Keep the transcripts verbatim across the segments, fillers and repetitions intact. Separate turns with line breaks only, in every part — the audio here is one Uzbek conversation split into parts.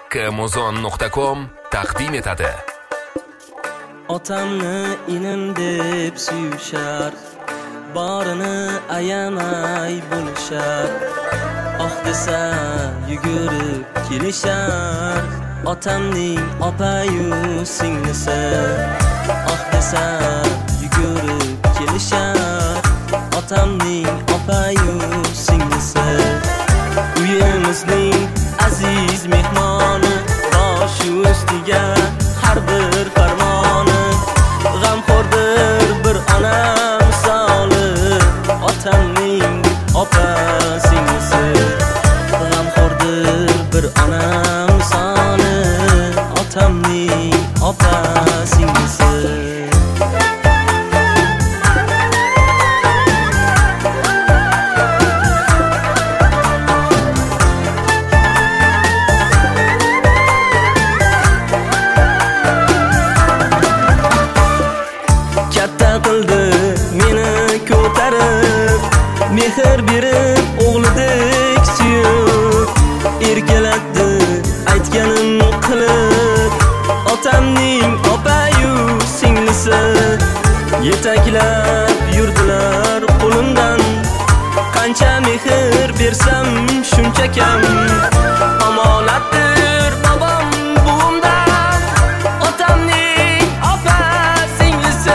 Amazon nuqta com taqdim etadi.
Otamni inim deb suyushar, borini ayamay bo'lishar. Oh desa yugurib kelishar, otamning opa-yu singlisi. Oh desa yugurib kelishar, otamning opa-yu singlisi. Uyimizning aziz mehmoni, boshi ustiga har bir farmoni. G'amxo'rdir bir ona misoli, otamning opa singlisi. G'amxo'rdir bir ona misoli, otamning opa singlisi. Mehr berib o'g'lidek suyib, erkalatdi aytganim qilib. Otamning opa-yu singlisi yetaklab yurdilar qo'limdan. Qancha mehr bersam shuncha kam, omonatdir bobom buvimdan, otamning opa singlisi.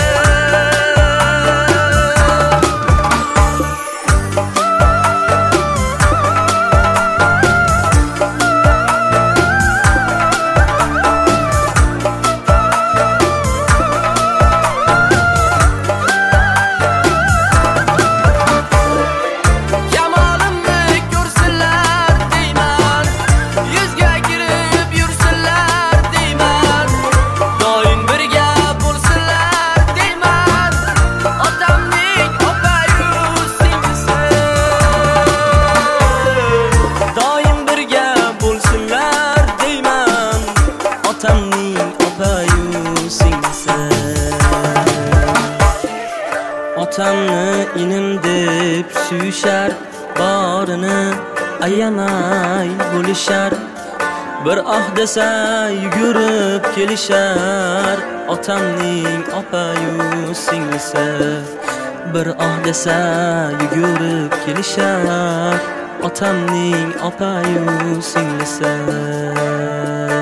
Otamni inim deb suyushar, borini ayamay bo'lishar. Bir oh desa yugurib kelishar, otamning opa-yu singlisi. Bir oh desa yugurib kelishar, otamning opa-yu singlisi.